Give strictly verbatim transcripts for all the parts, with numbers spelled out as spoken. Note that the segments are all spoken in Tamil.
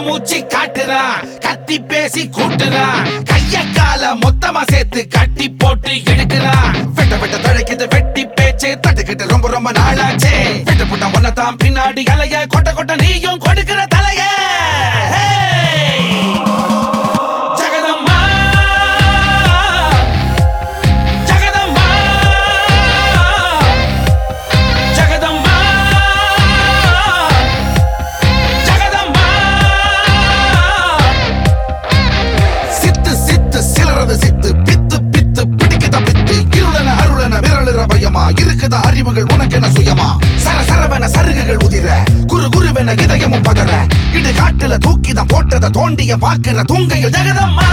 மூச்சி காட்டுறான், கத்தி பேசி கூட்டுறான், கைய கால மொத்தமா சேர்த்து கட்டி போட்டு எடுக்கிறான். வெட்ட வெட்ட தழைக்குது வெட்டி பேச்சு தட்டுக்கிட்டு ரொம்ப ரொம்ப நாளாச்சே. வெட்ட போட்ட ஒன்னதான் பின்னாடி அலைய கொட்ட கொட்ட நீயும் கொடுக்கிற தலைய. இருக்குதா அறிவுகள் உனக்கென சுயமா? சர சரவென சருகுகள் உதிர, குரு குருவென இதயமும் பதற, இடு காட்டுல தூக்கிதான் போட்டத தோண்டிய பாக்குற தூங்கையில் ஜெகதம்மா.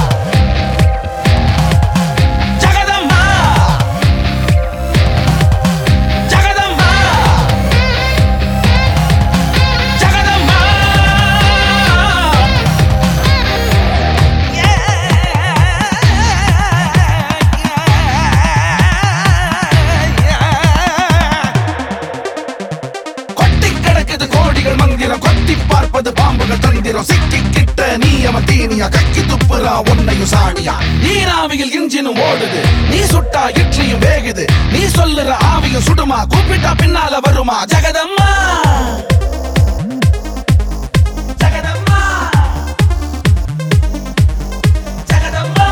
கொத்தி பார்ப்பது பாம்புகள் தந்திரம், சிக்கி கிட்ட நீ அவன் தீனியா, கக்கி துப்புறா உன்னையும் சாணியா. நீராவியில் இன்ஜினும் ஓடுது, நீ சுட்டா இட்லியும் வேகுது, நீ சொல்லுற ஆவியும் சுடுமா, கூப்பிட்டா பின்னால வருமா. ஜெகதம்மா ஜெகதம்மா ஜெகதம்மா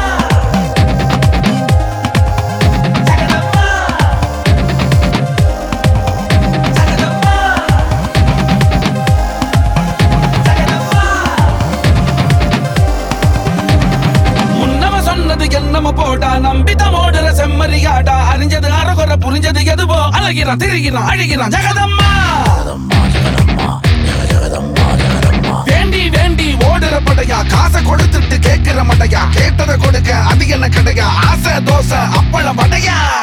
என்னம போட்டா நம்பிதான் ஓடுற செம்மறியாடா. அறிஞ்சது அறகுற புரிஞ்சது எதுவோ அழகிறான் திரிகிறான் அழுகிறான். ஜெகதம்மா வேண்டி வேண்டி ஓடுற படையா, காசை கொடுத்துட்டு கேட்கிற மடையா, கேட்டதை கொடுக்க அது என்ன கடையா, ஆசை தோசை அப்பளம் வடையா.